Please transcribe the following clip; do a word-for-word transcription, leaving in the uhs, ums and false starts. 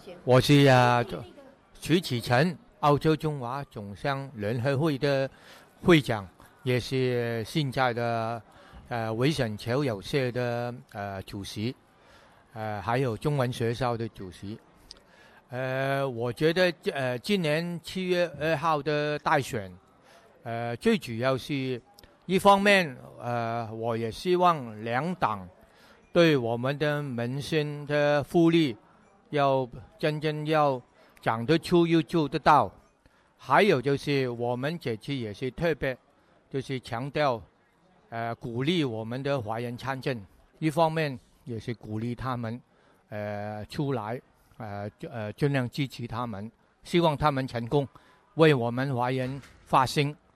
我是啊徐启成，澳洲中华总商联合会的会长，也是现在的呃维省侨友社的呃主席，呃还有中文学校的主席。呃，我觉得呃今年七月二号的大选，呃最主要是一方面，呃我也希望两党对我们的民生的福利要真正要讲得出又做得到。还有就是我们这次也是特别就是强调呃鼓励我们的华人参政，一方面也是鼓励他们呃出来呃呃尽量支持他们，希望他们成功为我们华人发声。